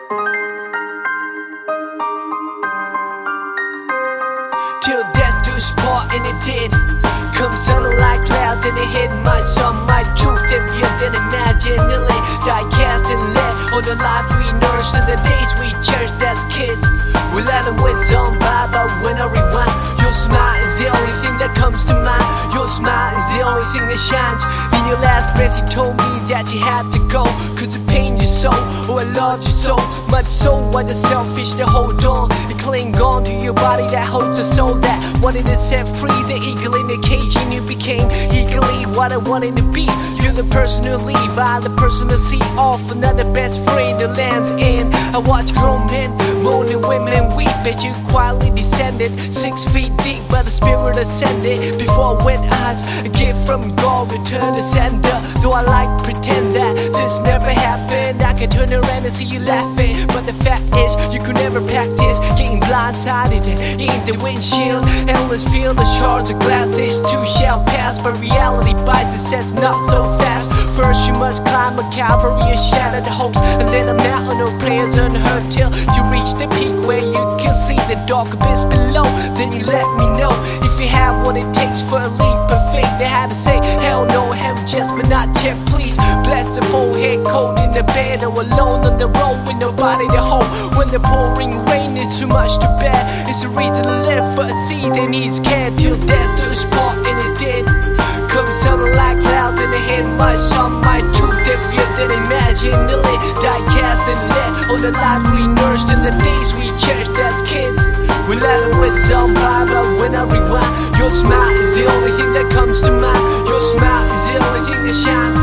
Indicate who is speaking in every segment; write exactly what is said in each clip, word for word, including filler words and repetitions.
Speaker 1: Till death do us part, and it did. Come sounding like clouds and it hit my song, my truth if you didn't imagine. Nearly die cast and let all the life we nourished and the days we cherished as kids. We let them with on by, but when I rewind, your smile is the only thing that comes to mind. Your smile is the only thing that shines. In your last breath you told me that you had to go, cause it pained you so, oh I loved you so much. So what the selfish to hold on and cling on to your body that holds the soul that wanted to set free the eagle in the cage, and you became eagerly what I wanted to be. You're the person to leave, I the person to see off another best friend that lands in. I watch grown men moan and women weep as you quietly descended six feet deep, but the spirit ascended before wet eyes. A gift from God, return to sender. Though I like pretend that this never happened, I can turn around and see you laughing, but the fact is you could never practice getting blindsided in the windshield. Endless field of shards of glass, this too shall pass, but reality bites and says not so fast. First you must climb a Calvary and shatter the hopes, and then a mountain of prayers unheard till you reach the peak where you can see the dark abyss below. Then you let me know if you have what it takes for a leap of faith. They had to say hell no, hell just but not yet, please. Bless the forehead cold in the bed or alone on the road with nobody to hold. When the pouring rain is too much to bear, it's a reason to live for a seed that needs care. Till death do us part, and it did. Come sounding like clouds and it hit my song, my truth if you didn't imagine. Nearly die cast and let all the life we nourished and the days we cherished as kids. We let them with some by, but when I rewind, your smile is the only thing that comes to mind. Your smile is the only thing that shines.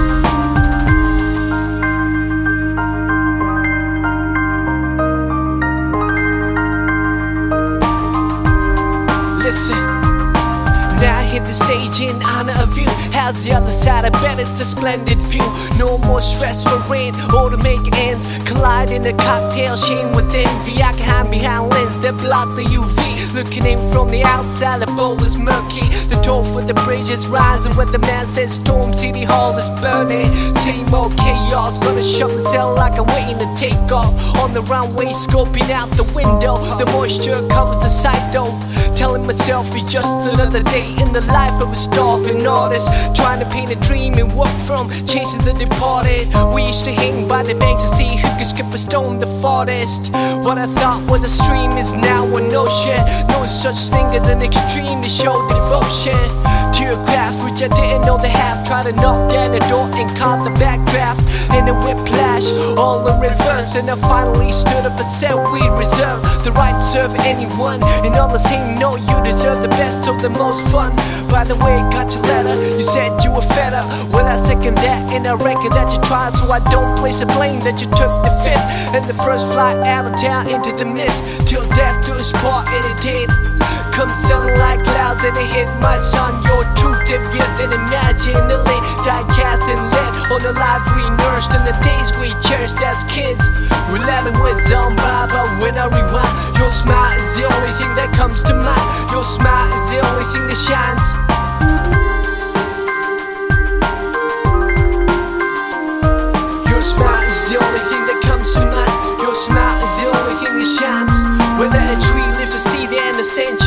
Speaker 1: Now I hit the stage in honor of you. How's the other side? I bet it's a splendid view. No more stress for rain or to make ends collide in a cocktail chain with envy. I can hide behind lens that block the U V. Looking in from the outside, the bowl is murky. The door for the bridge is rising when the man says Storm City Hall is burning. Same old chaos, gonna shut the cell like I'm waiting to take off. On the runway, scoping out the window. The moisture covers the sight though. Telling myself it's just another day in the life of a starving artist, trying to paint a dream and walk from chasing the departed. We used to hang by the bank to see who could skip a stone the farthest. What I thought was a stream is now an ocean. No such thing as an extreme to show devotion to your craft, which I didn't know they have. Tried to knock down the door and caught the backdraft in a whiplash, all in reverse. And I finally stood up and said we reserve the right to serve anyone, and all the same no, you deserve the best of the most fun. By the way, got your letter, you said you were fed up. Well, I second that, and I reckon that you tried, so I don't place the blame that you took the fifth and the first flight out of town into the mist. Till death do us part, and it did. Come sounding like clouds and it hit my son. Your truth if you didn't imagine. The late die cast and lit all the lives we nourished and the days we cherished as kids. We let them with on by, but when I rewind, your smile is the only thing that comes to mind. Your smile is the only thing that shines. Your smile is the only thing that comes to mind. Your smile is the only thing that shines. Whether a tree lives to see the end of century.